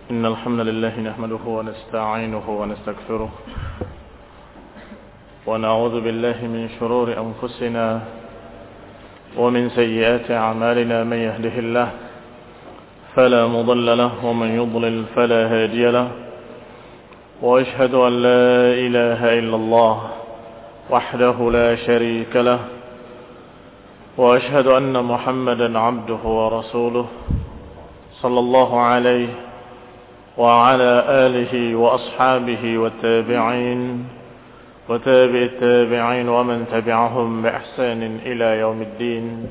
إن الحمد لله نحمده ونستعينه ونستغفره ونعوذ بالله من شرور أنفسنا ومن سيئات أعمالنا. من يهده الله فلا مضل له ومن يضلل فلا هادي له، وأشهد أن لا إله إلا الله وحده لا شريك له، وأشهد أن محمدا عبده ورسوله صلى الله عليه وعلى آله وأصحابه والتابعين وتابع التابعين ومن تبعهم بإحسان إلى يوم الدين.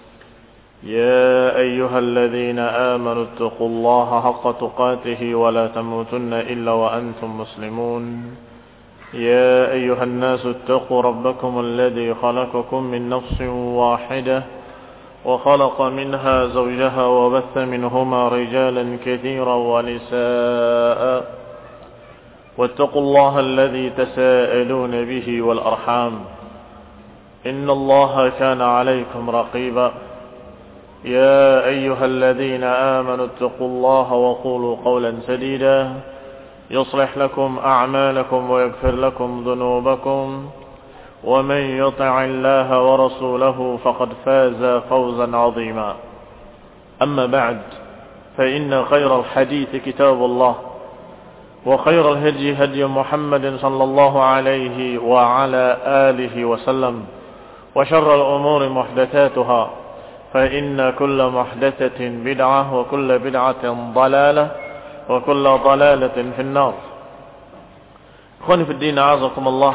يا أيها الذين آمنوا اتقوا الله حق تقاته ولا تموتن إلا وأنتم مسلمون. يا أيها الناس اتقوا ربكم الذي خلقكم من نفس واحدة وخلق منها زوجها وبث منهما رجالا كثيرا ونساء، واتقوا الله الذي تساءلون به والأرحام إن الله كان عليكم رقيبا. يا أيها الذين آمنوا اتقوا الله وقولوا قولا سديدا يصلح لكم أعمالكم ويغفر لكم ذنوبكم، ومن يطع الله ورسوله فقد فاز فوزا عظيما. أما بعد، فإن خير الحديث كتاب الله، وخير الهدي هدي محمد صلى الله عليه وعلى آله وسلم، وشر الأمور محدثاتها، فإن كل محدثة بدعة وكل بدعة ضلالة وكل ضلالة في النار. Ikhwani fi din, a'azakumullah.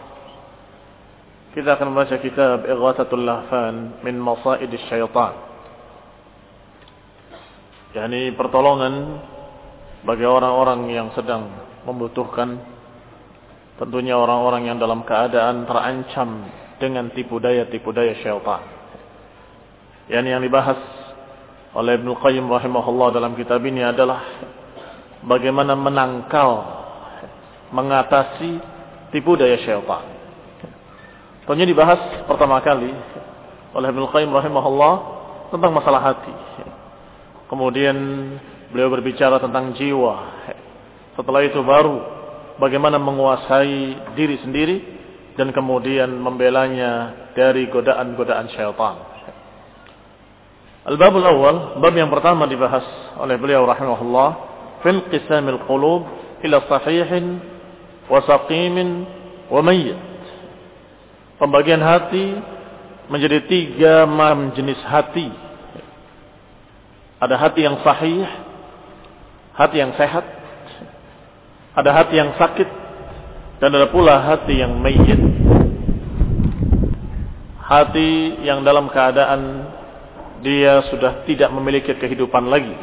Kita akan membaca kitab Ighathatul Lahfan min Masaid Syaitan, yakni pertolongan bagi orang-orang yang sedang membutuhkan, tentunya orang-orang yang dalam keadaan terancam dengan tipu daya syaitan. Yang dibahas oleh Ibnu Qayyim rahimahullah dalam kitab ini adalah bagaimana menangkal, mengatasi tipu daya syaitan. Tentunya dibahas pertama kali oleh Ibnu Qayyim rahimahullah tentang masalah hati. Kemudian beliau berbicara tentang jiwa. Setelah itu baru bagaimana menguasai diri sendiri dan kemudian membelanya dari godaan-godaan syaitan. Al-babul awal, bab yang pertama dibahas oleh beliau rahimahullah, fil qisamil qulub ila sahihin wa saqimin wa mayyit. Pembagian hati menjadi 3 macam jenis hati. Ada hati yang sahih, hati yang sehat, ada hati yang sakit, dan ada pula hati yang mayyit, hati yang dalam keadaan dia sudah tidak memiliki kehidupan lagi.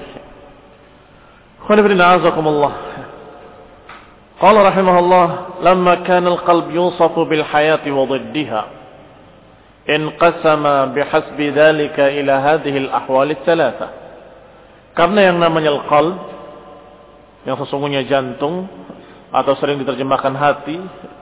Qala rahimahullah, lamma kana al-qalb yusafu bil hayati wa dhiddiha, inqasama bihasbi dhalika ila hadhihi al-ahwal ats-tsalatsa. Karena yang namanya al-qalb, yang sesungguhnya jantung atau sering diterjemahkan hati,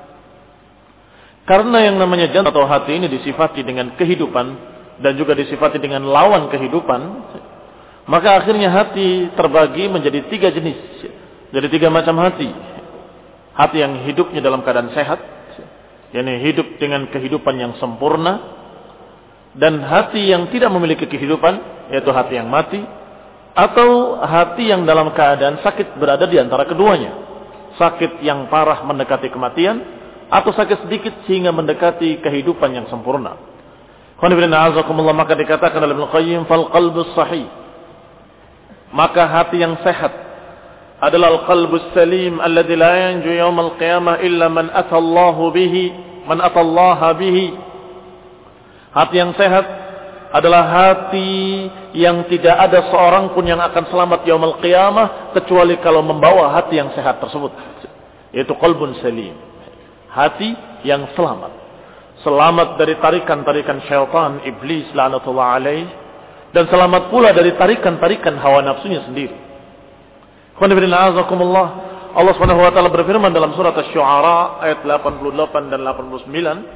karena yang namanya jantung atau hati ini disifati dengan kehidupan dan juga disifati dengan lawan kehidupan, maka akhirnya hati terbagi menjadi 3 jenis. Jadi 3 macam hati. Hati yang hidupnya dalam keadaan sehat, yakni hidup dengan kehidupan yang sempurna, dan hati yang tidak memiliki kehidupan, yaitu hati yang mati, atau hati yang dalam keadaan sakit, berada di antara keduanya. Sakit yang parah mendekati kematian, atau sakit sedikit sehingga mendekati kehidupan yang sempurna. Maka dikatakan oleh Ibnu Qayyim, fal qalbus sahih, maka hati yang sehat adalah al-qalbus salim alladzi la yanju yaumal qiyamah illa man atallaha bihi. Hati yang sehat adalah hati yang tidak ada seorang pun yang akan selamat yaumul qiyamah kecuali kalau membawa hati yang sehat tersebut, yaitu qalbun salim, hati yang selamat dari tarikan-tarikan syaitan iblis la'natullah alaih, dan selamat pula dari tarikan-tarikan hawa nafsunya sendiri. Allah Subhanahu wa taala berfirman dalam surat Asy-Syu'ara ayat 88 dan 89,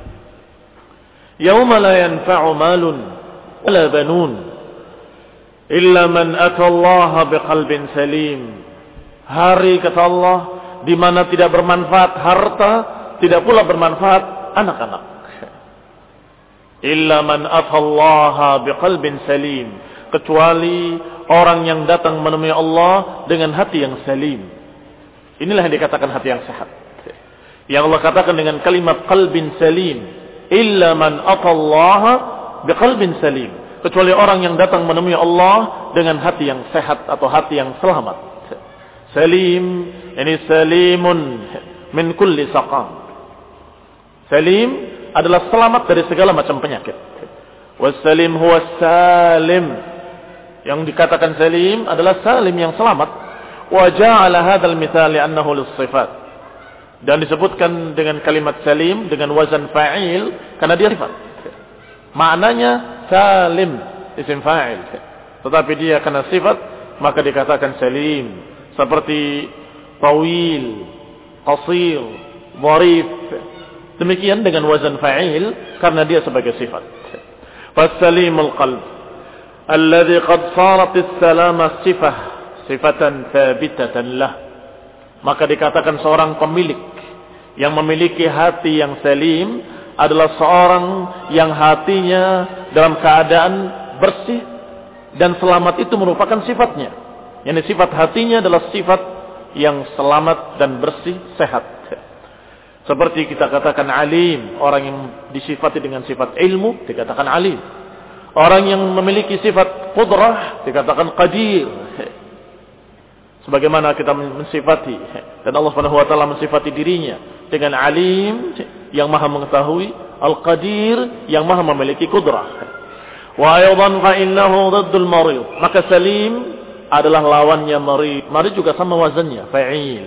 "Yauma la yanfa'u malun wala banun illa man ata Allah biqalbin salim." Hari kata Allah di mana tidak bermanfaat harta, tidak pula bermanfaat anak-anak. Illa man atallaha biqalbin salim, kecuali orang yang datang menemui Allah dengan hati yang salim. Inilah yang dikatakan hati yang sehat. Yang Allah katakan dengan kalimat qalbin salim, illa man atallaha biqalbin salim, kecuali orang yang datang menemui Allah dengan hati yang sehat atau hati yang selamat. Salim, ini salimun min kulli saqam. Salim adalah selamat dari segala macam penyakit. Wassalim huwa salim. Yang dikatakan salim adalah salim yang selamat. Wa ja'ala hadzal mithal li'annahu lis-sifat. Dan disebutkan dengan kalimat salim dengan wazan fa'il karena dia sifat. Maknanya salim, isim fa'il. Tetapi dia karena sifat maka dikatakan salim. Seperti tawil, qasir, dharif. Demikian dengan wazan fa'il karena dia sebagai sifat. Fasalimul qalb alladhi qad sarat as-salama sifatan thabitatan lah. Maka dikatakan seorang pemilik yang memiliki hati yang salim adalah seorang yang hatinya dalam keadaan bersih dan selamat, itu merupakan sifatnya. Yani sifat hatinya adalah sifat yang selamat dan bersih, sehat. Seperti kita katakan alim, orang yang disifati dengan sifat ilmu dikatakan alim. Orang yang memiliki sifat qudrah dikatakan qadir. Sebagaimana kita mensifati dan Allah Subhanahu wa taala mensifati dirinya dengan alim yang maha mengetahui, al-qadir yang maha memiliki qudrah. Wa aydan fa innahu dhaddul marid. Maka salim adalah lawannya marid. Marid juga sama wazannya, fa'il.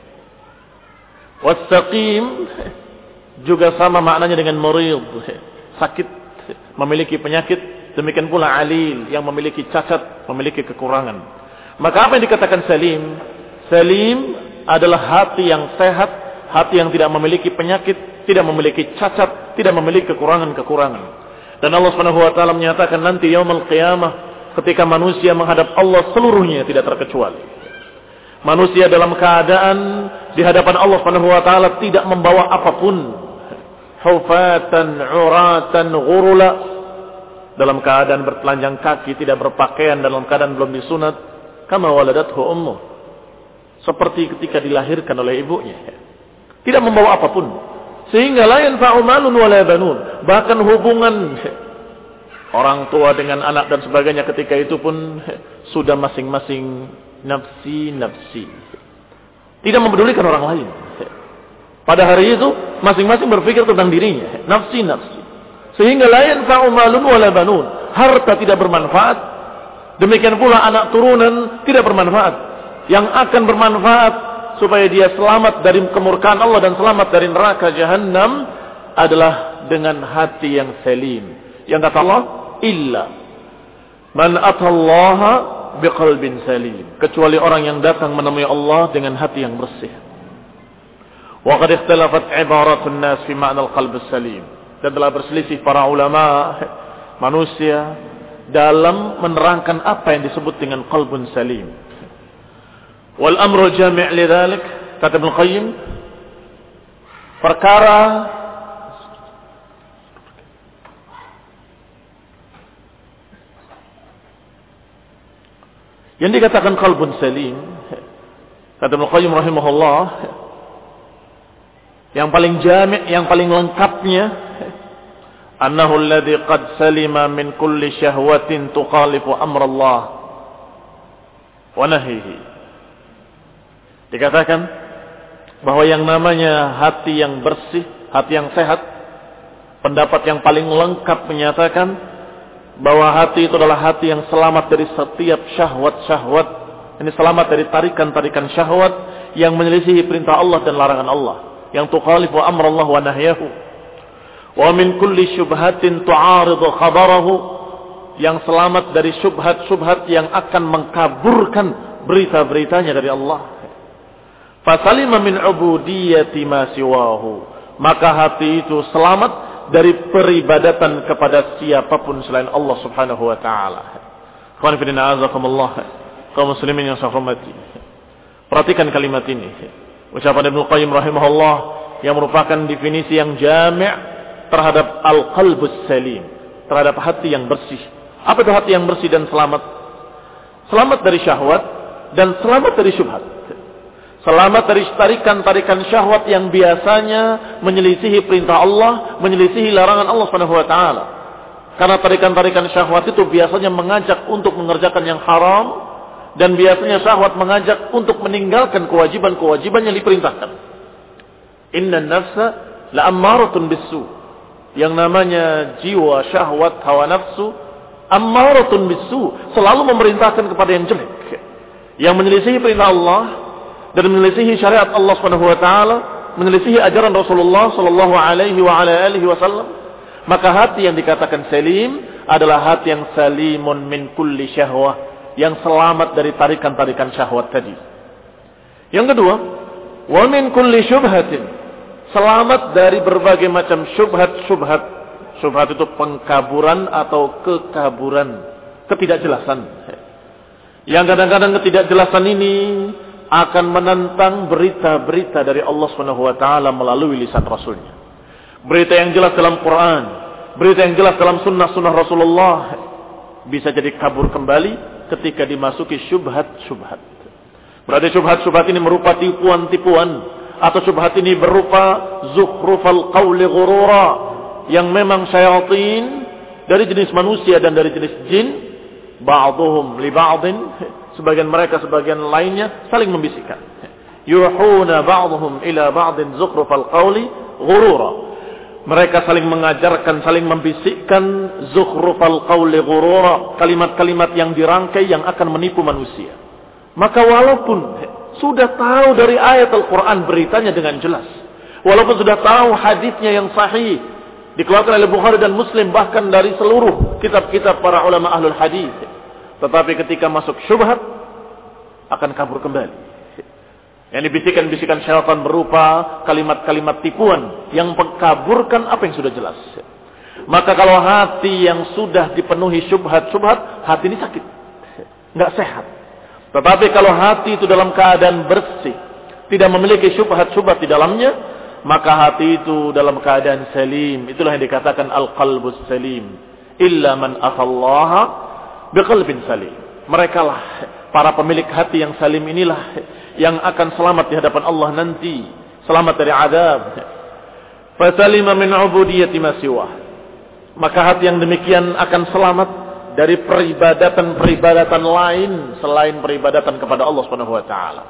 Wastaqim juga sama maknanya dengan marid, sakit, memiliki penyakit. Demikian pula alil yang memiliki cacat, memiliki kekurangan. Maka apa yang dikatakan salim? Salim adalah hati yang sehat, hati yang tidak memiliki penyakit, tidak memiliki cacat, tidak memiliki kekurangan-kekurangan. Dan Allah Subhanahu wa taala menyatakan nanti yaumul qiyamah ketika manusia menghadap Allah seluruhnya tidak terkecuali. Manusia dalam keadaan di hadapan Allah Subhanahu wa taala tidak membawa apapun. Hufatan, uratan, ghurula, dalam keadaan bertelanjang kaki, tidak berpakaian, dalam keadaan belum disunat, kama waladathu ummuh. Seperti ketika dilahirkan oleh ibunya. Tidak membawa apapun. Sehingga la yanfa'u malun wala banun. Bahkan hubungan orang tua dengan anak dan sebagainya ketika itu pun sudah masing-masing nafsi. Tidak mempedulikan orang lain. Pada hari itu masing-masing berpikir tentang dirinya, nafsi. Sehingga la yanfa'u malun wala banun. Harta tidak bermanfaat. Demikian pula anak turunan tidak bermanfaat. Yang akan bermanfaat supaya dia selamat dari kemurkaan Allah dan selamat dari neraka Jahannam adalah dengan hati yang salim. Yang kata Allah, illa man atallaha biqalbin salim, kecuali orang yang datang menemui Allah dengan hati yang bersih. Wa qad ikhtalafat ibaratun nas fi ma'na al-qalb as-salim. Dan telah berselisih para ulama manusia dalam menerangkan apa yang disebut dengan qalbun salim. Wal amru jami' lidzalik, kata Ibnu Qayyim, perkara yang dikatakan qalbun salim, kata Ibnu Qayyim rahimahullah, yang paling jami', yang paling lengkapnya, annahu alladhi qad salima min kulli syahwatin tukhalifu amrallah wa nahyihi. Dikatakan bahwa yang namanya hati yang bersih, hati yang sehat, pendapat yang paling lengkap menyatakan bahwa hati itu adalah hati yang selamat dari setiap syahwat-syahwat. Ini selamat dari tarikan-tarikan syahwat yang menyelisihi perintah Allah dan larangan Allah, yang tukhalifu amrallah wa nahyahu. Wa min kulli syubhatin tu'aridu khabarahu, yang selamat dari syubhat-syubhat yang akan mengkaburkan berita-beritanya dari Allah. Fasalima min ubudiyyati ma siwahu, maka hati itu selamat dari peribadatan kepada siapapun selain Allah Subhanahu wa taala. Ikhwan fillah, azakumullah, kaum muslimin yang saya hormati. Perhatikan kalimat ini. Ucapan Ibnu Qayyim rahimahullah yang merupakan definisi yang jami' terhadap al-qalbus salim, terhadap hati yang bersih. Apa itu hati yang bersih dan selamat? Selamat dari syahwat dan selamat dari syubhat. Selamat dari tarikan-tarikan syahwat yang biasanya menyelisihi perintah Allah, menyelisihi larangan Allah Subhanahu wa taala. Karena tarikan-tarikan syahwat itu biasanya mengajak untuk mengerjakan yang haram, dan biasanya syahwat mengajak untuk meninggalkan kewajiban-kewajiban yang diperintahkan. Innan nafsa la'ammaratun bisu. Yang namanya jiwa, syahwat, hawa nafsu ammaratun bisu, selalu memerintahkan kepada yang jelek, yang menyelisihi perintah Allah dan menyelisihi syariat Allah Subhanahu wa taala, menyelisihi ajaran Rasulullah sallallahu alaihi wa ala alihi wasallam. Maka hati yang dikatakan salim adalah hati yang salimun min kulli syahwah, yang selamat dari tarikan-tarikan syahwat tadi. Yang kedua, wa min kulli syubhatin, selamat dari berbagai macam syubhat-syubhat. Syubhat itu pengkaburan atau kekaburan, ketidakjelasan. Yang kadang-kadang ketidakjelasan ini akan menentang berita-berita dari Allah Subhanahu wa taala melalui lisan Rasulnya. Berita yang jelas dalam Quran, berita yang jelas dalam sunnah-sunnah Rasulullah bisa jadi kabur kembali ketika dimasuki syubhat-syubhat. Berarti syubhat-syubhat ini merupa tipuan-tipuan, atau syubhat ini berupa zukhrufal qawli ghurura, yang memang syaitan dari jenis manusia dan dari jenis jin, ba'dhum li ba'din, sebagian mereka sebagian lainnya saling membisikkan. Yuhuna ba'dhum ila ba'din zukhrufal qawli ghurura. Mereka saling mengajarkan, saling membisikkan zukhrufal qawli ghurura, kalimat-kalimat yang dirangkai yang akan menipu manusia. Maka walaupun sudah tahu dari ayat Al-Quran beritanya dengan jelas, walaupun sudah tahu hadisnya yang sahih, dikeluarkan oleh Bukhari dan Muslim, bahkan dari seluruh kitab-kitab para ulama ahlul hadis, tetapi ketika masuk syubhat akan kabur kembali. Yang dibisikkan-bisikan syaitan berupa kalimat-kalimat tipuan yang mengkaburkan apa yang sudah jelas. Maka kalau hati yang sudah dipenuhi syubhat-syubhat, hati ini sakit, nggak sehat. Tetapi kalau hati itu dalam keadaan bersih, tidak memiliki syubhat-syubhat di dalamnya, maka hati itu dalam keadaan salim. Itulah yang dikatakan al-qalbus salim. Illa man atallaha biqalbin salim. Mereka lah para pemilik hati yang salim inilah yang akan selamat di hadapan Allah nanti, selamat dari azab. Fasalima min ubudiyati ma siwa. Maka hati yang demikian akan selamat dari peribadatan-peribadatan lain selain peribadatan kepada Allah Subhanahu wa taala.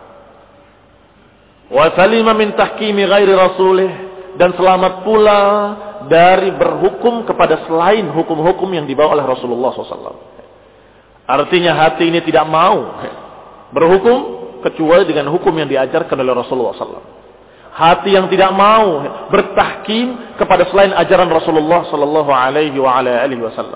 Wa salima min tahkimi ghairi rasulih, dan selamat pula dari berhukum kepada selain hukum-hukum yang dibawa oleh Rasulullah SAW. Artinya hati ini tidak mau berhukum kecuali dengan hukum yang diajarkan oleh Rasulullah SAW. Hati yang tidak mau bertahkim kepada selain ajaran Rasulullah Sallallahu Alaihi Wasallam.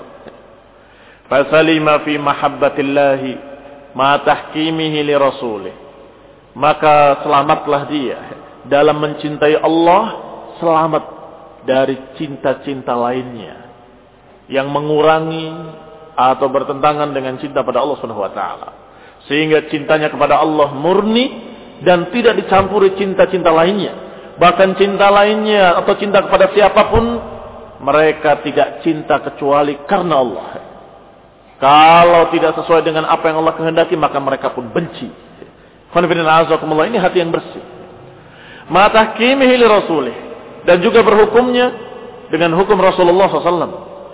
Fasalima fi mahabbatillahi ma tahkimihi li rasulih. Maka selamatlah dia dalam mencintai Allah, selamat dari cinta-cinta lainnya yang mengurangi atau bertentangan dengan cinta pada Allah Subhanahu wa taala. Sehingga cintanya kepada Allah murni dan tidak dicampuri cinta-cinta lainnya. Bahkan cinta lainnya atau cinta kepada siapapun, mereka tidak cinta kecuali karena Allah. Kalau tidak sesuai dengan apa yang Allah kehendaki, maka mereka pun benci. Ini hati yang bersih. Ma tahkimihi li rasulih, dan juga berhukumnya dengan hukum Rasulullah SAW.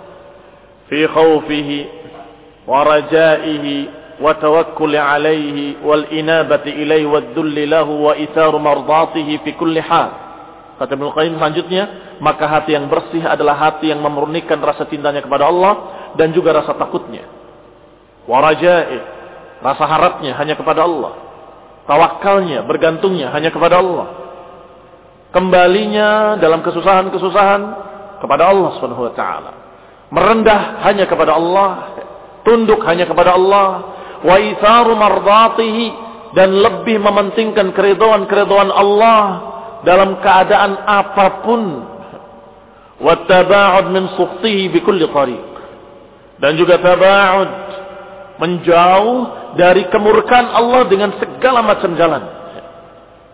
Fi khawfihi wa rajaihi wa tawakkuli alaihi wal inabati ilaihi wad dulli lahu wa itharu mardatihi fi kulli hal. Kata Ibnu Qayyim selanjutnya, maka hati yang bersih adalah hati yang memurnikan rasa cintanya kepada Allah dan juga rasa takutnya. Wa rajaihi, rasa harapnya hanya kepada Allah. Tawakalnya, bergantungnya hanya kepada Allah. Kembalinya dalam kesusahan-kesusahan kepada Allah Subhanahu wa taala. Merendah hanya kepada Allah, tunduk hanya kepada Allah, wa itharu mardatihi, dan lebih mementingkan keridhaan Allah dalam keadaan apapun, wa taba'ud min sukhtihi bi kulli tariq, dan juga taba'ud, menjauh dari kemurkaan Allah dengan segala macam jalan.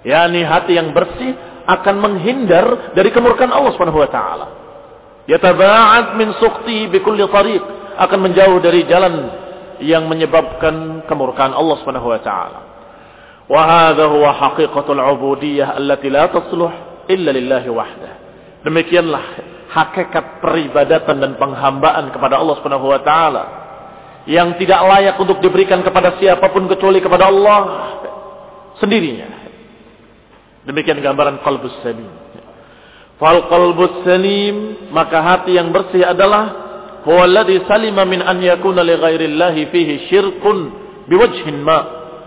yakni hati yang bersih akan menghindar dari kemurkaan Allah Subhanahu wa taala. Yataba'ad min suqti bi kulli tariq, akan menjauh dari jalan yang menyebabkan kemurkaan Allah Subhanahu wa taala. Wa hadha huwa haqiqatul 'ubudiyyah allati la tasluh illa lillahi wahdah. Demikianlah hakikat peribadatan dan penghambaan kepada Allah Subhanahu wa taala yang tidak layak untuk diberikan kepada siapapun kecuali kepada Allah sendirinya. Demikian gambaran qalbus salim. Fal qalbus salim, maka hati yang bersih adalah huwa alladhi salima min an yakuna li ghairillahi fihi syirkun biwajhin ma.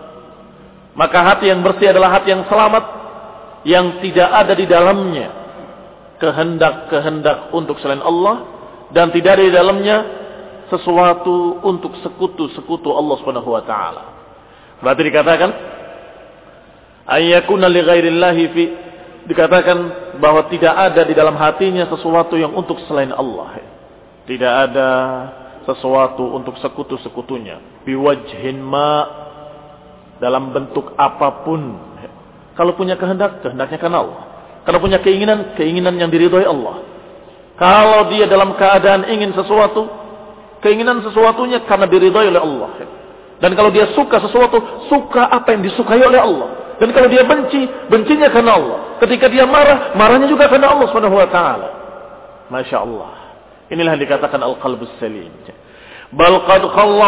Maka hati yang bersih adalah hati yang selamat, yang tidak ada di dalamnya kehendak-kehendak untuk selain Allah, dan tidak ada di dalamnya sesuatu untuk sekutu-sekutu Allah Subhanahu wa taala. Berarti dikatakan ayyakuna li ghairillahi fi, dikatakan bahwa tidak ada di dalam hatinya sesuatu yang untuk selain Allah. Tidak ada sesuatu untuk sekutu-sekutunya. Biwajhin ma, dalam bentuk apapun. Kalau punya kehendak, kehendaknya karena Allah. Kalau punya keinginan, keinginan yang diridhoi Allah. Kalau dia dalam keadaan ingin sesuatu, keinginan sesuatunya karena diridhoi oleh Allah. Dan kalau dia suka sesuatu, suka apa yang disukai oleh Allah. Dan kalau dia benci, bencinya karena Allah. Ketika dia marah, marahnya juga karena Allah Subhanahu wa taala. Masya Allah. Inilah yang dikatakan al-qalbus salim. Bal qad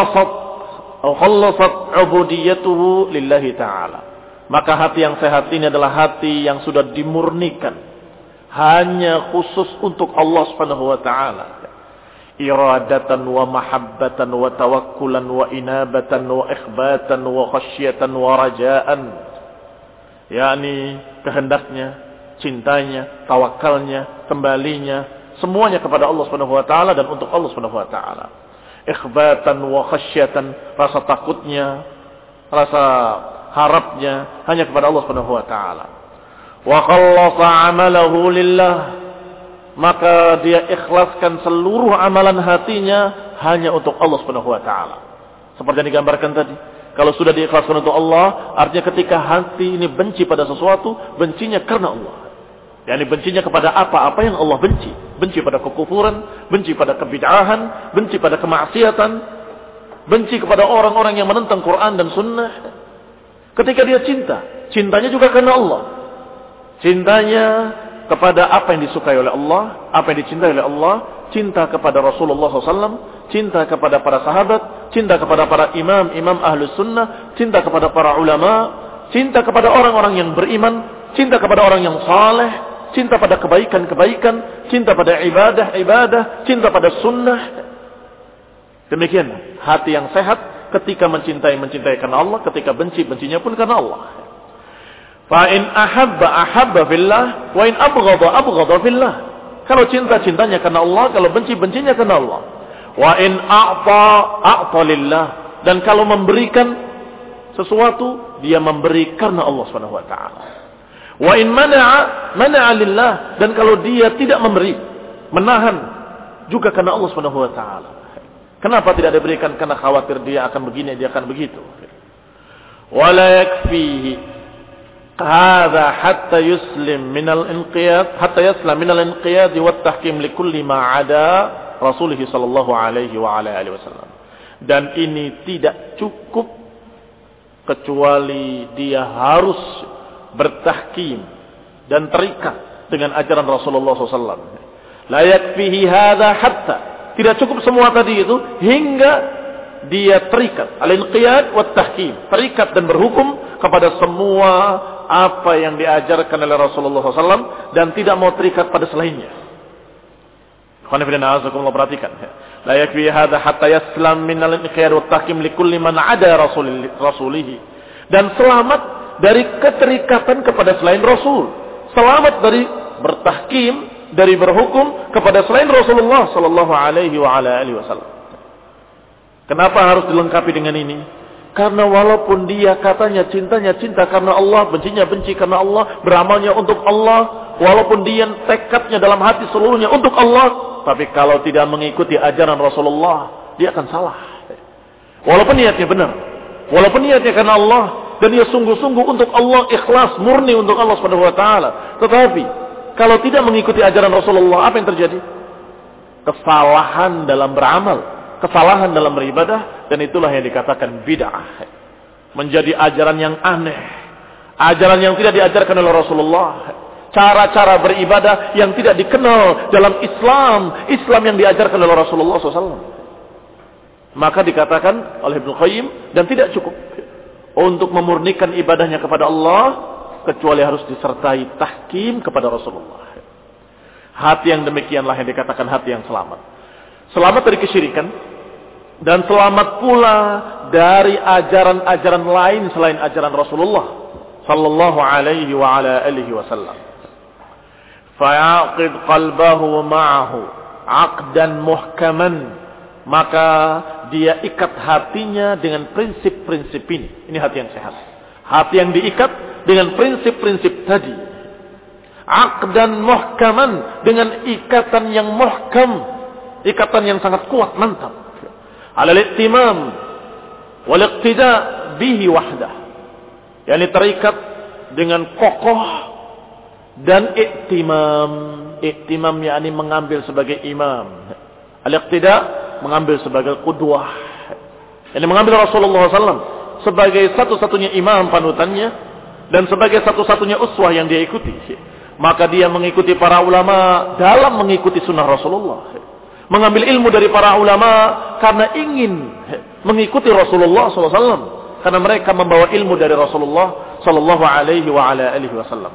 khallasat ubudiyatuhu lillahi ta'ala. Maka hati yang sehat ini adalah hati yang sudah dimurnikan hanya khusus untuk Allah Subhanahu wa taala. Iradatan wa mahabbatan wa tawakkulan wa inabatan wa ikhbatan wa khasyatan wa rajaan. yakni kehendaknya, cintanya, tawakalnya, kembalinya, semuanya kepada Allah Subhanahu wa taala dan untuk Allah Subhanahu wa taala. Ikhbatan wa khasyatan, rasa takutnya, rasa harapnya hanya kepada Allah Subhanahu wa taala. Wa khallasa 'amalahu lillah, maka dia ikhlaskan seluruh amalan hatinya hanya untuk Allah Subhanahu wa taala. Seperti yang digambarkan tadi, kalau sudah diikhlaskan untuk Allah, artinya ketika hati ini benci pada sesuatu, bencinya karena Allah. Yani bencinya kepada apa-apa yang Allah benci. Benci pada kekufuran, benci pada kebid'ahan, benci pada kemaksiatan, benci kepada orang-orang yang menentang Quran dan Sunnah. Ketika dia cinta, cintanya juga karena Allah. Cintanya kepada apa yang disukai oleh Allah, apa yang dicintai oleh Allah, cinta kepada Rasulullah SAW, cinta kepada para sahabat, cinta kepada para imam ahlus sunnah, cinta kepada para ulama, cinta kepada orang-orang yang beriman, cinta kepada orang yang saleh, cinta pada kebaikan-kebaikan, cinta pada ibadah, cinta pada sunnah. Demikian hati yang sehat ketika mencintai karena Allah, ketika bencinya pun karena Allah. Fa in ahabba fillah, wa in abghadha fillah. Kalau cintanya karena Allah, kalau bencinya karena Allah. Wa in a'ta lillah, dan kalau memberikan sesuatu, dia memberi karena Allah Subhanahu wa taala. Wa in mana'a lillah, dan kalau dia tidak memberi, menahan juga karena Allah Subhanahu wa taala. Kenapa tidak diberikan? Karena khawatir dia akan begini, dia akan begitu. Wala yakfihi hadza hatta yuslim minal inqiyad, hatta yaslam minal inqiyad wa tahkim li kulli ma 'ada Rasulullah sallallahu alaihi wa ala alihi wasallam. Dan ini tidak cukup kecuali dia harus bertahkim dan terikat dengan ajaran Rasulullah SAW. La yakfihi hadza hatta, tidak cukup semua tadi itu hingga dia terikat al-inqiyad wa tahkim, terikat dan berhukum kepada semua apa yang diajarkan oleh Rasulullah SAW dan tidak mau terikat pada selainnya. Perhatikan. La yakfi hadza hatta yaslam min al-inqiyad wa tahkim li kulli man 'ada rasulih. Dan selamat dari keterikatan kepada selain Rasul. Selamat dari bertahkim, dari berhukum kepada selain Rasulullah sallallahu alaihi wa ala alihi wasallam. Kenapa harus dilengkapi dengan ini? Karena walaupun dia katanya cintanya cinta karena Allah, bencinya benci karena Allah, beramalnya untuk Allah, walaupun dia tekadnya dalam hati seluruhnya untuk Allah, tapi kalau tidak mengikuti ajaran Rasulullah, dia akan salah. Walaupun niatnya benar, walaupun niatnya karena Allah, dan dia sungguh-sungguh untuk Allah, ikhlas, murni untuk Allah Subhanahu wa taala. Tetapi kalau tidak mengikuti ajaran Rasulullah, apa yang terjadi? Kesalahan dalam beramal, kesalahan dalam beribadah, dan itulah yang dikatakan bid'ah. Menjadi ajaran yang aneh, ajaran yang tidak diajarkan oleh Rasulullah, cara-cara beribadah yang tidak dikenal dalam Islam yang diajarkan oleh Rasulullah SAW. Maka dikatakan oleh Ibnu Qayyim, dan tidak cukup untuk memurnikan ibadahnya kepada Allah kecuali harus disertai tahkim kepada Rasulullah. Hati yang demikianlah yang dikatakan hati yang selamat. Selamat dari kesyirikan, dan selamat pula dari ajaran-ajaran lain selain ajaran Rasulullah sallallahu alaihi wa ala alihi wasallam. Fa'aqid qalbahu ma'ahu 'aqdan muhkaman, maka dia ikat hatinya dengan prinsip-prinsip ini. Ini hati yang sehat. Hati yang diikat dengan prinsip-prinsip tadi. Aqdan muhkaman, dengan ikatan yang muhkam, ikatan yang sangat kuat, mantap. Alal ihtimam wal iqtida bihi wahdah. Yani terikat dengan kokoh dan ihtimam. Ihtimam yakni mengambil sebagai imam. Al-iqtida mengambil sebagai qudwah. Ini mengambil Rasulullah SAW sebagai satu-satunya imam panutannya dan sebagai satu-satunya uswah yang dia ikuti. Maka dia mengikuti para ulama dalam mengikuti sunnah Rasulullah. Mengambil ilmu dari para ulama karena ingin mengikuti Rasulullah SAW. Karena mereka membawa ilmu dari Rasulullah sallallahu alaihi wa ala alihi wasallam.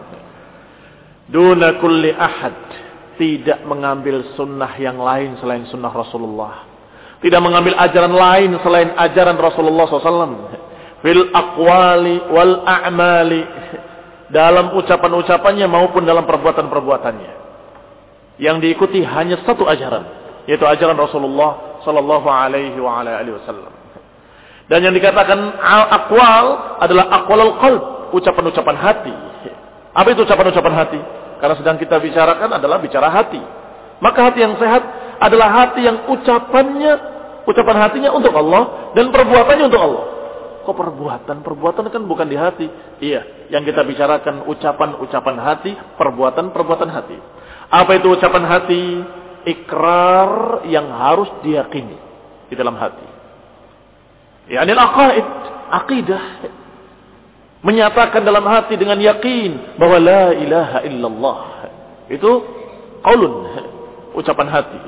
Duna kulli ahad, tidak mengambil sunnah yang lain selain sunnah Rasulullah. Tidak mengambil ajaran lain selain ajaran Rasulullah SAW. Fil aqwali wal a'mali, dalam ucapan-ucapannya maupun dalam perbuatan-perbuatannya. Yang diikuti hanya satu ajaran, yaitu ajaran Rasulullah sallallahu alaihi wa ala alihi wasallam. Dan yang dikatakan aqwal adalah aqwalul qalb, ucapan-ucapan hati. Apa itu ucapan-ucapan hati? Karena sedang kita bicarakan adalah bicara hati. Maka hati yang sehat adalah hati yang ucapan hatinya untuk Allah dan perbuatannya untuk Allah. Kok perbuatan? Perbuatan kan bukan di hati. Iya, yang kita bicarakan ucapan-ucapan hati, perbuatan-perbuatan hati. Apa itu ucapan hati? Ikrar yang harus diyakini di dalam hati. Yani al-aqaid, aqidah. Menyatakan dalam hati dengan yakin bahwa la ilaha illallah. Itu qaulun, ucapan hati.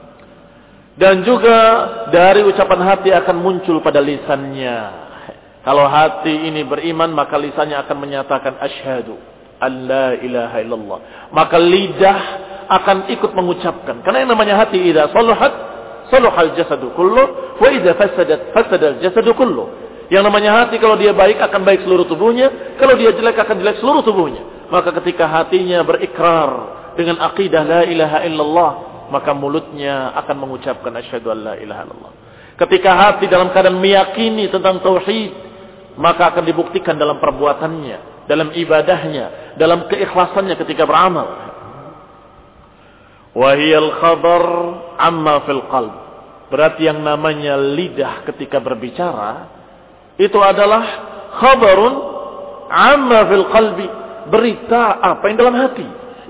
Dan juga dari ucapan hati akan muncul pada lisannya. Kalau hati ini beriman, maka lisannya akan menyatakan asyhadu an la ilaha illallah. Maka lidah akan ikut mengucapkan. Karena yang namanya hati idza salahat salahal jasadu kullu wa idza fasadat fasadal jasadu kullu. Yang namanya hati kalau dia baik akan baik seluruh tubuhnya, kalau dia jelek akan jelek seluruh tubuhnya. Maka ketika hatinya berikrar dengan aqidah la ilaha illallah, maka mulutnya akan mengucapkan asyhadu an la ilaha illallah. Ketika hati dalam keadaan meyakini tentang tauhid, maka akan dibuktikan dalam perbuatannya, dalam ibadahnya, dalam keikhlasannya ketika beramal. Wa hiyal khabar amma fil qalb. Berarti yang namanya lidah ketika berbicara itu adalah khabarun amma fil qalbi, berita apa yang dalam hati.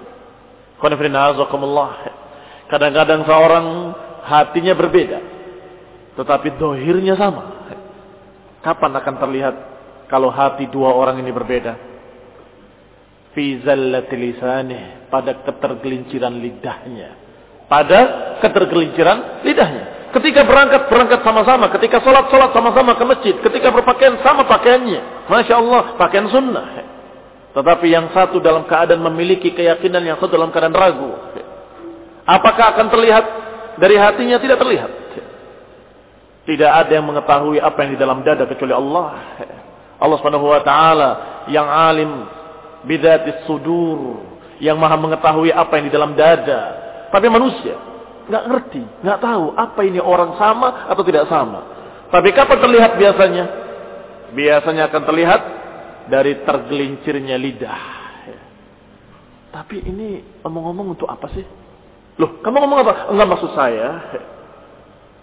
Kadang-kadang seorang hatinya berbeda, tetapi dohirnya sama. Kapan akan terlihat kalau hati dua orang ini berbeda? Fi zallati lisanih, pada ketergelinciran lidahnya. Pada ketergelinciran lidahnya. Ketika berangkat sama-sama. Ketika sholat sama-sama ke masjid. Ketika berpakaian sama pakaiannya. Masya Allah, pakaian sunnah. Tetapi yang satu dalam keadaan memiliki keyakinan, yang satu dalam keadaan ragu. Apakah akan terlihat dari hatinya? Tidak terlihat. Tidak ada yang mengetahui apa yang di dalam dada kecuali Allah. Allah Subhanahu wa taala yang alim bidzatis sudur, yang maha mengetahui apa yang di dalam dada. Tapi manusia nggak ngerti, nggak tahu apa ini orang sama atau tidak sama. Tapi kapan terlihat biasanya? Biasanya akan terlihat dari tergelincirnya lidah. Tapi ini ngomong-ngomong untuk apa sih? Loh, kamu ngomong apa? Enggak, maksud saya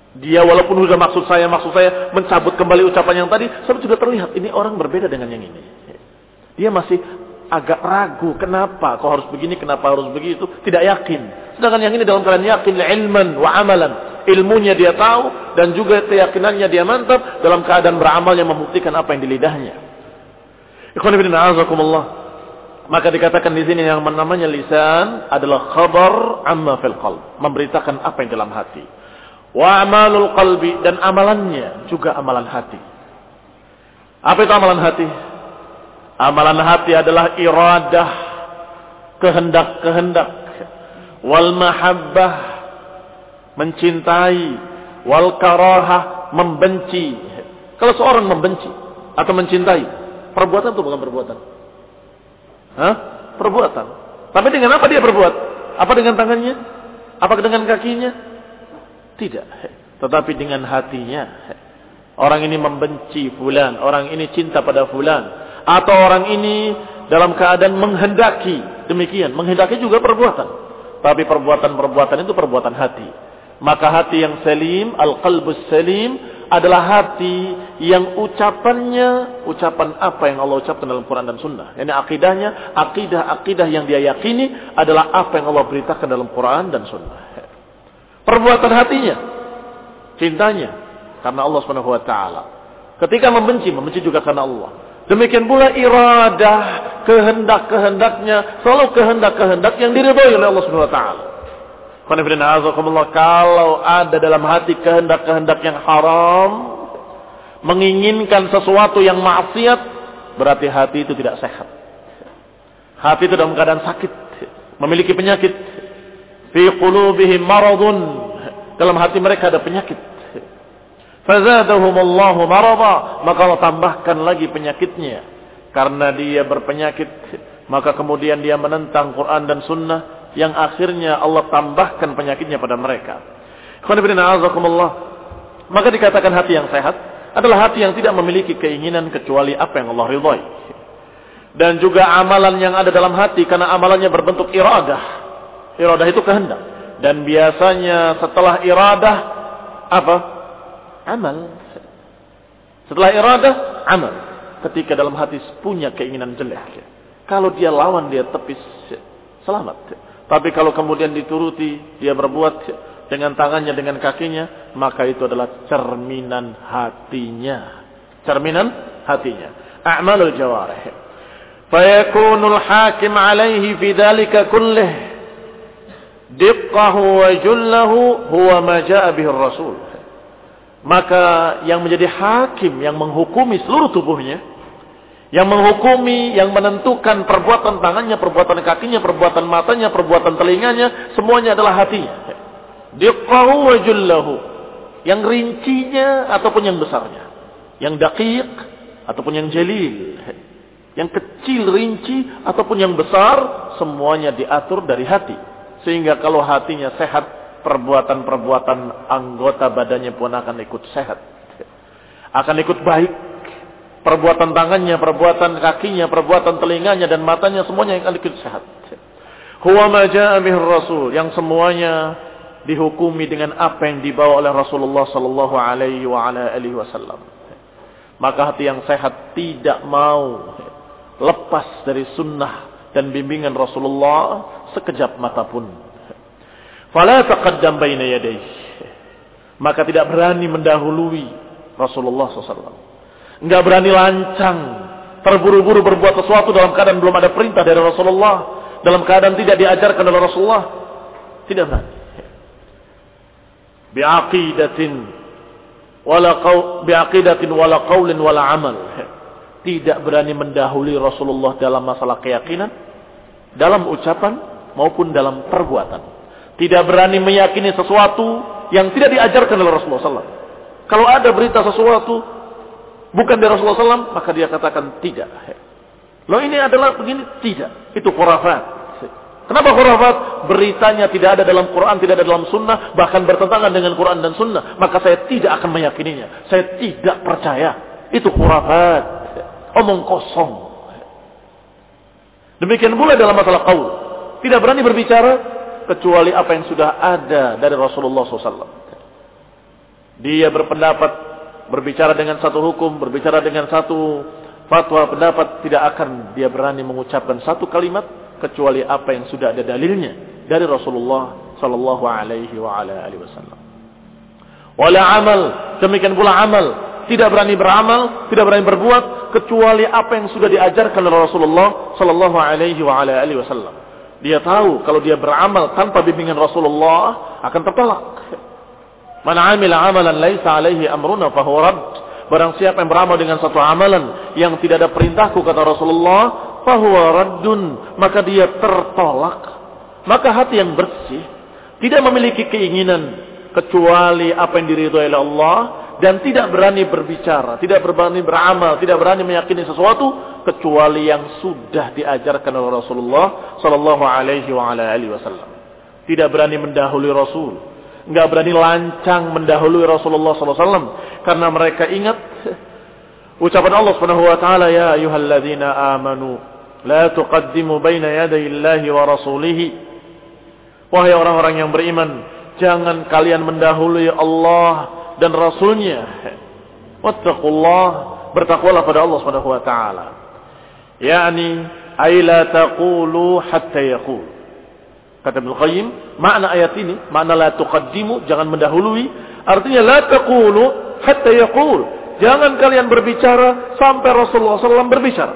Dia walaupun sudah maksud saya mencabut kembali ucapan yang tadi, tapi sudah terlihat ini orang berbeda dengan yang ini. Dia masih agak ragu, kenapa kok harus begini, kenapa harus begitu, tidak yakin. Sedangkan yang ini dalam keadaan yakin, ilman wa amalan. Ilmunya dia tahu dan juga keyakinannya dia mantap dalam keadaan beramal yang membuktikan apa yang di lidahnya. Ikhwan fillah, azakumullah. Maka dikatakan di sini yang namanya lisan adalah khabar amma fil qalb, memberitakan apa yang dalam hati. Wa amalul qalbi, dan amalannya juga amalan hati. Apa itu amalan hati? Amalan hati adalah iradah, kehendak-kehendak, wal mahabbah, mencintai, wal karahah, membenci. Kalau seorang membenci atau mencintai, perbuatan itu bukan perbuatan. Perbuatan. Tapi dengan apa dia berbuat? Apa dengan tangannya? Apa dengan kakinya? Tidak. Tetapi dengan hatinya. Orang ini membenci fulan, orang ini cinta pada fulan, atau orang ini dalam keadaan menghendaki. Demikian, menghendaki juga perbuatan. Tapi perbuatan-perbuatan itu perbuatan hati. Maka hati yang salim, al-qalbus salim, adalah hati yang ucapannya, ucapan apa yang Allah ucapkan dalam Quran dan Sunnah. Ini akidahnya, akidah yang dia yakini adalah apa yang Allah beritakan dalam Quran dan Sunnah. Perbuatan hatinya, cintanya karena Allah Subhanahu wa taala. Ketika membenci juga karena Allah. Demikian pula iradah, kehendak-kehendaknya, selalu kehendak-kehendak yang diridhai oleh Allah Subhanahu wa taala. Kalau ada dalam hati kehendak-kehendak yang haram, menginginkan sesuatu yang maksiat, berarti hati itu tidak sehat. Hati itu dalam keadaan sakit, memiliki penyakit. Fi qulubihim maradun, dalam hati mereka ada penyakit. Fazadahumullahu marada, maka Allah tambahkan lagi penyakitnya. Karena dia berpenyakit, maka kemudian dia menentang Quran dan Sunnah, yang akhirnya Allah tambahkan penyakitnya pada mereka. Maka dikatakan hati yang sehat adalah hati yang tidak memiliki keinginan kecuali apa yang Allah ridhai. Dan juga amalan yang ada dalam hati, karena amalannya berbentuk iradah. Iradah itu kehendak. Dan biasanya setelah iradah apa? Amal. Setelah iradah, amal. Ketika dalam hati punya keinginan jelek, kalau dia lawan, dia tepis, selamat. Tapi kalau kemudian dituruti, dia berbuat dengan tangannya, dengan kakinya, maka itu adalah cerminan hatinya. Cerminan hatinya. A'malul jawarih. Fayakunul hakim alaihi fi dhalika kullih. Diqqahu wa jullahu huwa ma ja'a bihi Rasul. Maka yang menjadi hakim, yang menghukumi seluruh tubuhnya, yang menghukumi, yang menentukan perbuatan tangannya, perbuatan kakinya, perbuatan matanya, perbuatan telinganya, semuanya adalah hatinya. Diqqahu wa jullahu, yang rincinya ataupun yang besarnya, yang daqiq ataupun yang jalil, yang kecil rinci ataupun yang besar, semuanya diatur dari hati. Sehingga kalau hatinya sehat, perbuatan-perbuatan anggota badannya pun akan ikut sehat, akan ikut baik. Perbuatan tangannya, perbuatan kakinya, perbuatan telinganya dan matanya, semuanya yang akan ikut sehat. Huwa ma jaa bihi Rasul, yang semuanya dihukumi dengan apa yang dibawa oleh Rasulullah sallallahu alaihi wa ala alihi wasallam. Maka hati yang sehat tidak mau lepas dari sunnah dan bimbingan Rasulullah sekejap mata pun. Fala taqaddam baina yadayhi, maka tidak berani mendahului Rasulullah SAW. Enggak berani lancang, terburu-buru berbuat sesuatu dalam keadaan belum ada perintah dari Rasulullah, dalam keadaan tidak diajarkan oleh Rasulullah. Tidak berani. Biaqidatin wala qaulin wala amal. Tidak berani mendahului Rasulullah dalam masalah keyakinan, dalam ucapan maupun dalam perbuatan. Tidak berani meyakini sesuatu yang tidak diajarkan oleh Rasulullah SAW. Kalau ada berita sesuatu bukan dari Rasulullah SAW, maka dia katakan tidak. Loh ini adalah begini, tidak. Itu khurafat. Kenapa khurafat? Beritanya tidak ada dalam Quran, tidak ada dalam Sunnah, bahkan bertentangan dengan Quran dan Sunnah. Maka saya tidak akan meyakininya. Saya tidak percaya. Itu khurafat. Omong kosong. Demikian pula dalam masalah qaul. Tidak berani berbicara kecuali apa yang sudah ada dari Rasulullah SAW. Dia berpendapat, berbicara dengan satu hukum, berbicara dengan satu fatwa, pendapat, tidak akan dia berani mengucapkan satu kalimat kecuali apa yang sudah ada dalilnya dari Rasulullah sallallahu alaihi wasallam. Wala amal, demikian pula amal, tidak berani beramal, tidak berani berbuat kecuali apa yang sudah diajarkan oleh Rasulullah sallallahu alaihi wasallam. Dia tahu kalau dia beramal tanpa bimbingan Rasulullah akan tertolak. Man 'amila 'amalan laisa 'alaihi amruna fahuwa radd. Barang siapa yang beramal dengan satu amalan yang tidak ada perintahku kata Rasulullah, fahuwa raddun, maka dia tertolak. Maka hati yang bersih tidak memiliki keinginan kecuali apa yang diridhoi oleh Allah dan tidak berani berbicara, tidak berani beramal, tidak berani meyakini sesuatu kecuali yang sudah diajarkan oleh Rasulullah sallallahu alaihi wasallam. Tidak berani mendahului Rasul, enggak berani lancang mendahului Rasulullah sallallahu alaihi wasallam karena mereka ingat ucapan Allah Subhanahu wa taala, ya ayyuhalladzina amanu la tuqaddimu baina yaday Allahi wa rasulihi. Wahai orang-orang yang beriman, jangan kalian mendahului Allah dan Rasulnya. Wattaqullah, bertakwalah pada Allah Subhanahu wa taala. Yani ay la taqulu hatta yaqul. Kata Ibnu Qayyim, makna ayat ini, makna la tuqaddimu, jangan mendahului, artinya la taqulu hatta yaqul. Jangan kalian berbicara sampai Rasulullah SAW berbicara.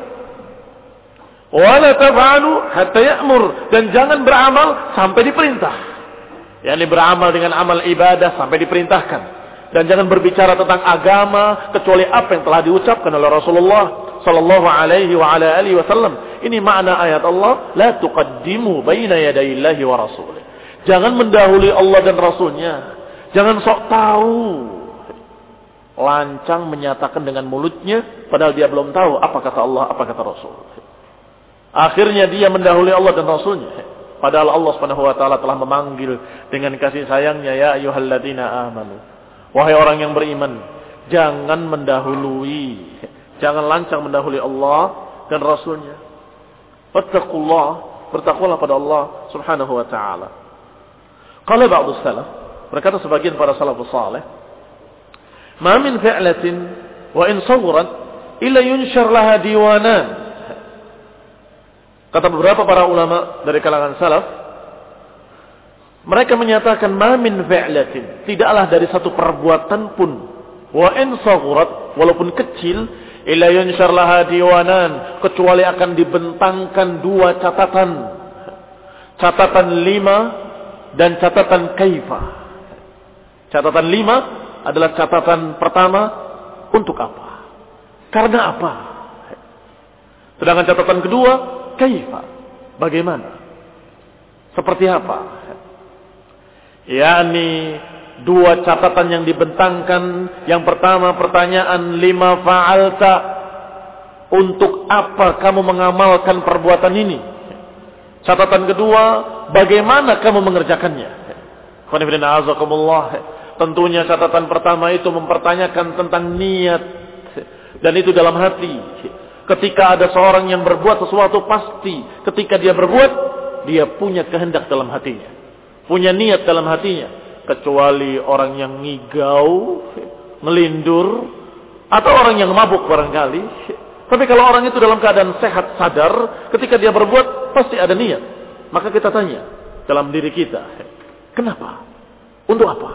Wa la taf'alu hatta ya'mur, dan jangan beramal sampai diperintah. Yani beramal dengan amal ibadah sampai diperintahkan. Dan jangan berbicara tentang agama kecuali apa yang telah diucapkan oleh Rasulullah sallallahu alaihi wasallam. Ini makna ayat Allah, la tuqaddimu baina yadayillahi wa rasulih. Jangan mendahului Allah dan Rasulnya. Jangan sok tahu, lancang menyatakan dengan mulutnya padahal dia belum tahu apa kata Allah, apa kata Rasul. Akhirnya dia mendahului Allah dan Rasulnya. Padahal Allah Subhanahu wa taala telah memanggil dengan kasih sayangnya, ya ayyuhalladzina amanu. Wahai orang yang beriman, jangan mendahului, jangan lancang mendahului Allah dan Rasulnya. Wattaqullah, bertakwalah pada Allah Subhanahu wa taala. Qala ba'du salaf, berkata sebagian para salafus saleh, ma min fi'latin wa in sawrat illa yunshar laha diwanan. Kata beberapa para ulama dari kalangan salaf, mereka menyatakan ma min fi'latin, tidaklah dari satu perbuatan pun, wa in saghurat, walaupun kecil, illa yunshar laha diwanan, kecuali akan dibentangkan dua catatan. Catatan 5 dan catatan kaifa. Catatan 5 adalah catatan pertama, untuk apa? Karena apa? Sedangkan catatan kedua, kaifa, bagaimana, seperti apa. Yani dua catatan yang dibentangkan. Yang pertama pertanyaan, lima fa'alta, untuk apa kamu mengamalkan perbuatan ini. Catatan kedua, bagaimana kamu mengerjakannya. Tentunya catatan pertama itu mempertanyakan tentang niat, dan itu dalam hati. Ketika ada seorang yang berbuat sesuatu, pasti ketika dia berbuat, dia punya kehendak dalam hatinya, punya niat dalam hatinya. Kecuali orang yang ngigau, melindur, atau orang yang mabuk barangkali. Tapi kalau orang itu dalam keadaan sehat, sadar, ketika dia berbuat, pasti ada niat. Maka kita tanya dalam diri kita, kenapa? Untuk apa?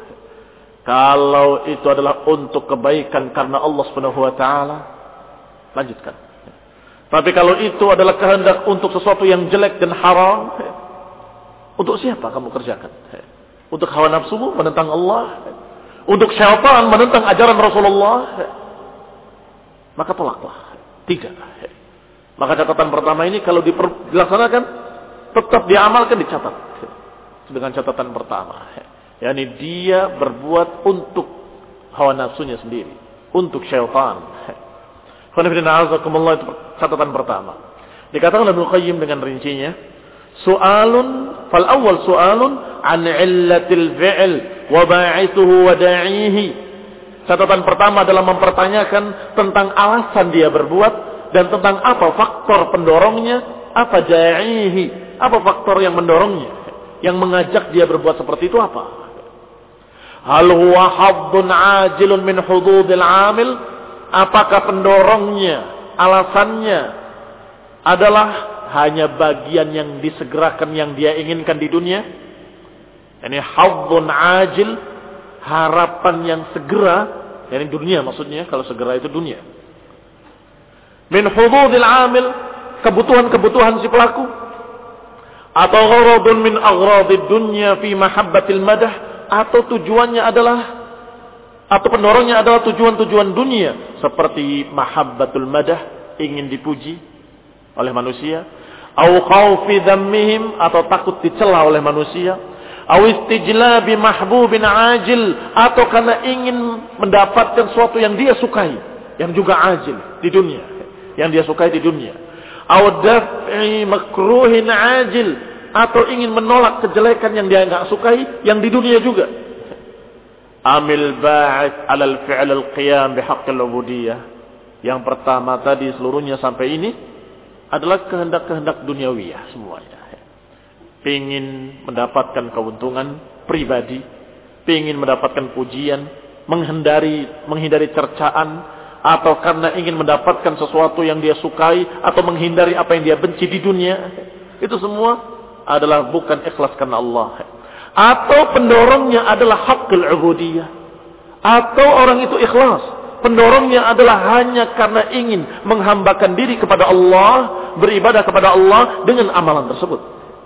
Kalau itu adalah untuk kebaikan karena Allah Subhanahu wa taala, lanjutkan. Tapi kalau itu adalah kehendak untuk sesuatu yang jelek dan haram, untuk siapa kamu kerjakan? Untuk hawa nafsumu menentang Allah, untuk syaitan menentang ajaran Rasulullah, maka tolaklah. Tidak. Maka catatan pertama ini kalau dilaksanakan, tetap diamalkan, dicatat dengan catatan pertama. Yani dia berbuat untuk hawa nafsunya sendiri, untuk syaitan. Itu catatan pertama. Dikatakan Ibnu Qayyim dengan rincinya, su'alun fal awwal su'alun an illatil fi'l wa ba'ithuhu wa da'ihi. Catatan pertama adalah mempertanyakan tentang alasan dia berbuat dan tentang apa faktor pendorongnya, apa da'ihi, apa faktor yang mendorongnya, yang mengajak dia berbuat seperti itu apa. Hal huwa haddun ajilun min hududil amil? Apakah pendorongnya, alasannya adalah hanya bagian yang disegerakan yang dia inginkan di dunia? Ini haddun ajil, harapan yang segera, yani dunia maksudnya, kalau segera itu dunia. Min hududil amil, kebutuhan-kebutuhan si pelaku. Atau gharadun min aghradid dunya fi mahabbatil madah, atau tujuannya adalah, atau pendorongnya adalah tujuan-tujuan dunia seperti mahabbatul madah, ingin dipuji oleh manusia, au khaufi dhammihim, atau takut dicela oleh manusia, au istijlabi mahbubin ajil, atau karena ingin mendapatkan sesuatu yang dia sukai, yang juga ajil di dunia, yang dia sukai di dunia, au daf'i makruhin ajil, atau ingin menolak kejelekan yang dia enggak sukai yang di dunia juga. Amil ba'ith 'alal fi'l al-qiyam bihaqqil 'ubudiyah. Yang pertama tadi seluruhnya sampai ini adalah kehendak-kehendak duniawiyah semuanya. Pengin mendapatkan keuntungan pribadi, pengin mendapatkan pujian, menghindari cercaan, atau karena ingin mendapatkan sesuatu yang dia sukai, atau menghindari apa yang dia benci di dunia. Itu semua adalah bukan ikhlas karena Allah. Atau pendorongnya adalah haqqul ubudiyah. Atau orang itu ikhlas, pendorongnya adalah hanya karena ingin menghambakan diri kepada Allah, beribadah kepada Allah dengan amalan tersebut.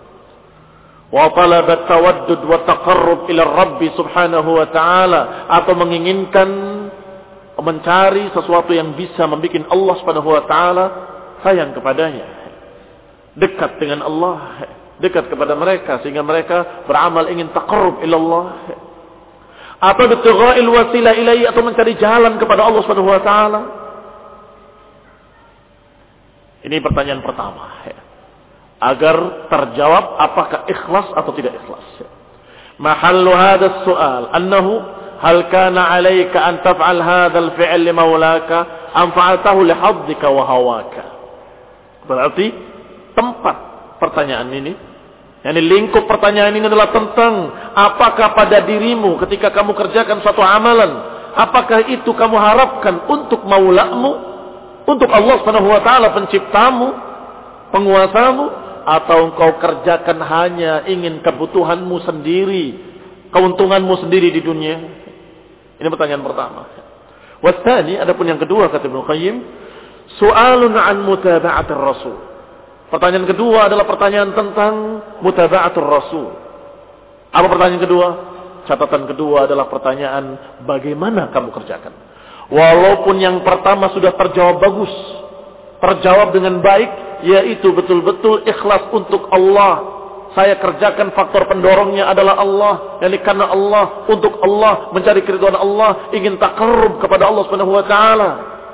Wa talabat tawaddud wa taqarrub ila Rabbi subhanahu wa ta'ala, atau menginginkan mencari sesuatu yang bisa membuat Allah subhanahu wa ta'ala sayang kepadanya, dekat dengan Allah, dekat kepada mereka, sehingga mereka beramal ingin taqarrub ila Allah, atau bitgha'il wasilah ilaihi, atau mencari jalan kepada Allah Subhanahu wa taala. Ini pertanyaan pertama, agar terjawab apakah ikhlas atau tidak ikhlas. Mahallu hadzal su'al annahu hal kana 'alaika an taf'al hadzal fi'l li maulaka am fa'altahu li haddika wa hawaka. Berarti tempat pertanyaan ini, yani lingkup pertanyaan ini adalah tentang apakah pada dirimu ketika kamu kerjakan suatu amalan, apakah itu kamu harapkan untuk maulamu, untuk Allah Subhanahu wa taala penciptamu, penguasamu, atau engkau kerjakan hanya ingin kebutuhanmu sendiri, keuntunganmu sendiri di dunia? Ini pertanyaan pertama. Wasani, adapun yang kedua kata Ibnu Qayyim, su'alun an mutaba'atir rasul. Pertanyaan kedua adalah pertanyaan tentang mutaba'atur rasul. Apa pertanyaan kedua? Catatan kedua adalah pertanyaan bagaimana kamu kerjakan. Walaupun yang pertama sudah terjawab bagus, terjawab dengan baik, yaitu betul-betul ikhlas untuk Allah. Saya kerjakan, faktor pendorongnya adalah Allah, yakni karena Allah, untuk Allah, mencari keridhaan Allah, ingin taqarrub kepada Allah Subhanahu wa taala.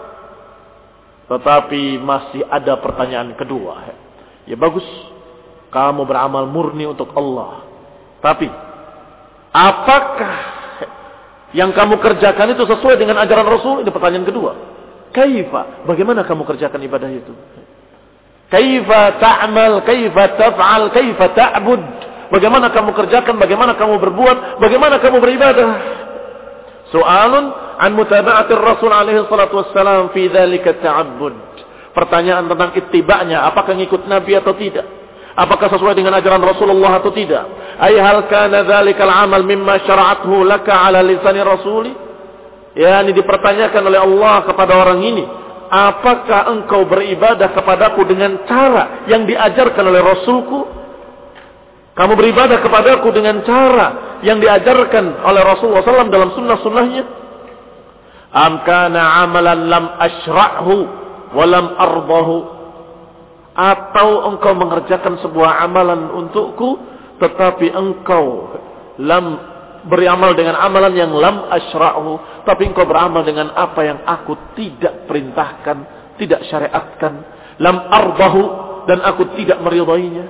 Tetapi masih ada pertanyaan kedua. Ya bagus, kamu beramal murni untuk Allah. Tapi apakah yang kamu kerjakan itu sesuai dengan ajaran Rasul? Ini pertanyaan kedua. Kaifa? Bagaimana kamu kerjakan ibadah itu? Kaifa ta'mal, kaifa taf'al, kaifa ta'bud? Bagaimana kamu kerjakan, bagaimana kamu berbuat, bagaimana kamu beribadah? Soalun an mutaba'atir Rasul alaihi salatu wassalam fi dzalika ta'abbud. Pertanyaan tentang ittiba'nya, apakah ngikut Nabi atau tidak? Apakah sesuai dengan ajaran Rasulullah atau tidak? Ay hal kana dzalikal amal mimma syara'athu laka ala lisani rasuli? Ya, ini dipertanyakan oleh Allah kepada orang ini. Apakah engkau beribadah kepadaku dengan cara yang diajarkan oleh Rasulku? Kamu beribadah kepadaku dengan cara yang diajarkan oleh Rasulullah SAW dalam sunnah-sunnahnya? Am kana amalan lam ashra'hu walam ardahu, atau engkau mengerjakan sebuah amalan untukku tetapi engkau beramal dengan amalan yang lam asyra'hu, tapi engkau beramal dengan apa yang aku tidak perintahkan, tidak syariatkan, lam ardahu, dan aku tidak meridainya.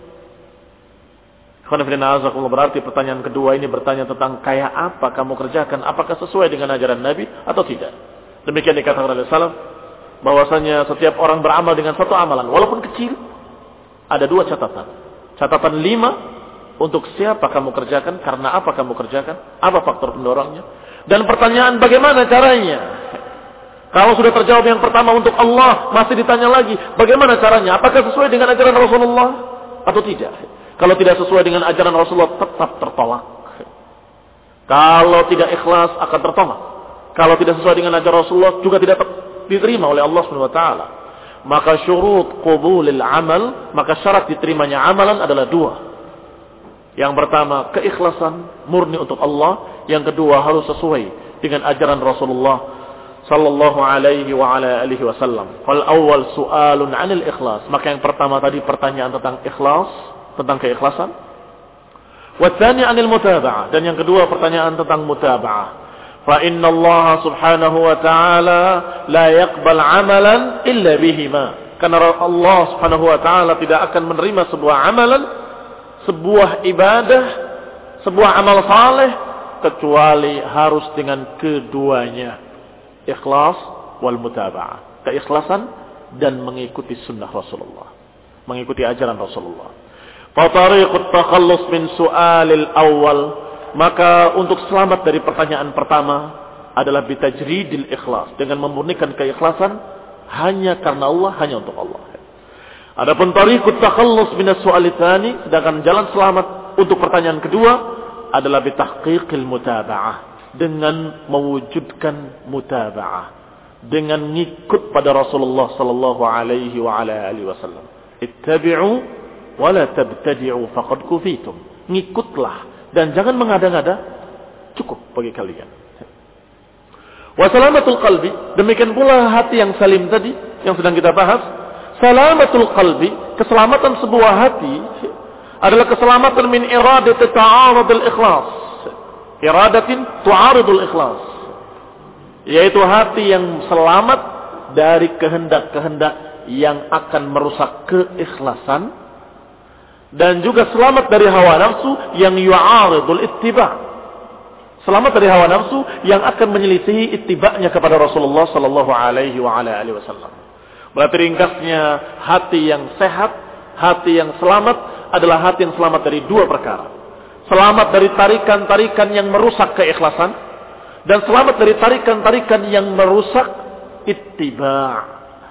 Berarti pertanyaan kedua ini bertanya tentang kayak apa kamu kerjakan, apakah sesuai dengan ajaran Nabi atau tidak. Demikian dikatakan oleh salaf, bahwasanya setiap orang beramal dengan satu amalan, walaupun kecil, ada dua catatan. Catatan 5 Untuk siapa kamu kerjakan? Karena apa kamu kerjakan? Apa faktor pendorongnya? Dan pertanyaan bagaimana caranya? Kalau sudah terjawab yang pertama untuk Allah, masih ditanya lagi, bagaimana caranya? Apakah sesuai dengan ajaran Rasulullah atau tidak? Kalau tidak sesuai dengan ajaran Rasulullah, tetap tertolak. Kalau tidak ikhlas, akan tertolak. Kalau tidak sesuai dengan ajaran Rasulullah, juga tidak diterima oleh Allah SWT. Maka syurut qubulil amal, maka syarat diterimanya amalan adalah dua. Yang pertama, keikhlasan murni untuk Allah. Yang kedua, harus sesuai dengan ajaran Rasulullah sallallahu alaihi wa ala alihi wasallam. Fal awwal su'alun 'anil ikhlas. Maka yang pertama tadi pertanyaan tentang ikhlas, tentang keikhlasan. Wa tsani 'anil mutaba'ah, dan yang kedua pertanyaan tentang mutaba'ah. Fa inna Allah subhanahu wa ta'ala la yaqbal 'amalan illa bihima. Karena Allah subhanahu wa ta'ala tidak akan menerima sebuah amalan, sebuah ibadah, sebuah amal saleh kecuali harus dengan keduanya. Ikhlas wal mutaba'ah. Keikhlasan dan mengikuti sunnah Rasulullah. Mengikuti ajaran Rasulullah. Fatariqut takhallus min su'alil awal. Maka untuk selamat dari pertanyaan pertama adalah bitajridil ikhlas. Dengan memurnikan keikhlasan hanya karena Allah, hanya untuk Allah. Adapun tariqut takhallus min as-su'al tsani, sedangkan jalan selamat untuk pertanyaan kedua adalah bitahqiqil mutaba'ah. Dengan mewujudkan mutaba'ah, dengan ngikut pada Rasulullah sallallahu alaihi wa ala alihi wasallam. Ittabi'u wa la tabtadi'u faqad kufitum. Ngikutlah dan jangan mengada-ngada, cukup bagi kalian. Wa salamatul qalbi, demikian pula hati yang salim tadi yang sedang kita bahas. Salamatul qalbi, keselamatan sebuah hati adalah keselamatan min iradati ta'arudul ikhlas. Iradatin tu'aridul ikhlas, yaitu hati yang selamat dari kehendak-kehendak yang akan merusak keikhlasan, dan juga selamat dari hawa nafsu yang yu'aridul ittiba'. Selamat dari hawa nafsu yang akan menyelisihi ittiba'nya kepada Rasulullah sallallahu alaihi wa ala alihi wasallam. Berarti ringkasnya, hati yang sehat, hati yang selamat adalah hati yang selamat dari dua perkara. Selamat dari tarikan-tarikan yang merusak keikhlasan, dan selamat dari tarikan-tarikan yang merusak ittiba',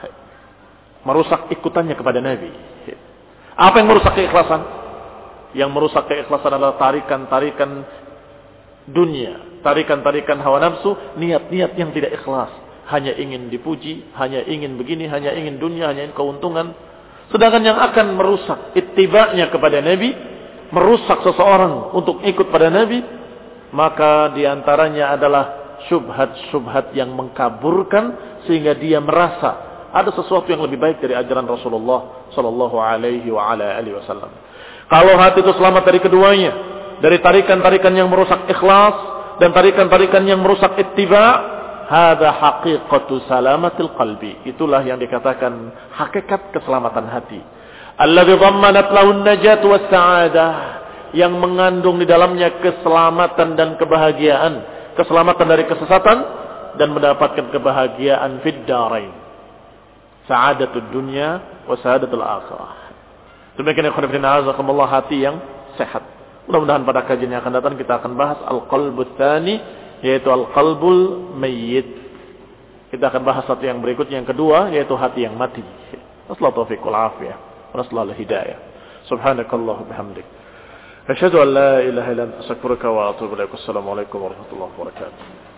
merusak ikutannya kepada Nabi. Apa yang merusak keikhlasan? Yang merusak keikhlasan adalah tarikan-tarikan dunia, tarikan-tarikan hawa nafsu, niat-niat yang tidak ikhlas, hanya ingin dipuji, hanya ingin begini, hanya ingin dunia, hanya ingin keuntungan. Sedangkan yang akan merusak ittiba'nya kepada Nabi, merusak seseorang untuk ikut pada Nabi, maka diantaranya adalah syubhat-syubhat yang mengkaburkan sehingga dia merasa ada sesuatu yang lebih baik dari ajaran Rasulullah sallallahu alaihi wa ala alihi wasallam. Kalau hati itu selamat dari keduanya, dari tarikan-tarikan yang merusak ikhlas dan tarikan-tarikan yang merusak ittiba', hada haqiqatu salamatil qalbi. Itulah yang dikatakan hakikat keselamatan hati. Alladzi dhammanat lahu an-najat was-sa'adah, yang mengandung di dalamnya keselamatan dan kebahagiaan, keselamatan dari kesesatan dan mendapatkan kebahagiaan fid darain, sa'adatud dunya wa sa'adatul akhirah. Demikian ikhwan fillah, jazakumullah, hati yang sehat. Mudah-mudahan pada kajian yang akan datang kita akan bahas al-qalbut tsani, yaitu al-qalbul mayyit. Kita akan bahas satu yang berikutnya, yang kedua, yaitu hati yang mati. Wassalatu taufiq wal afiyah. Rasulullah hidayah. Subhanakallah bihamdik. Asyhadu an la ilaha illa anta astaghfiruka wa atubu ilaik. Assalamualaikum warahmatullahi wabarakatuh.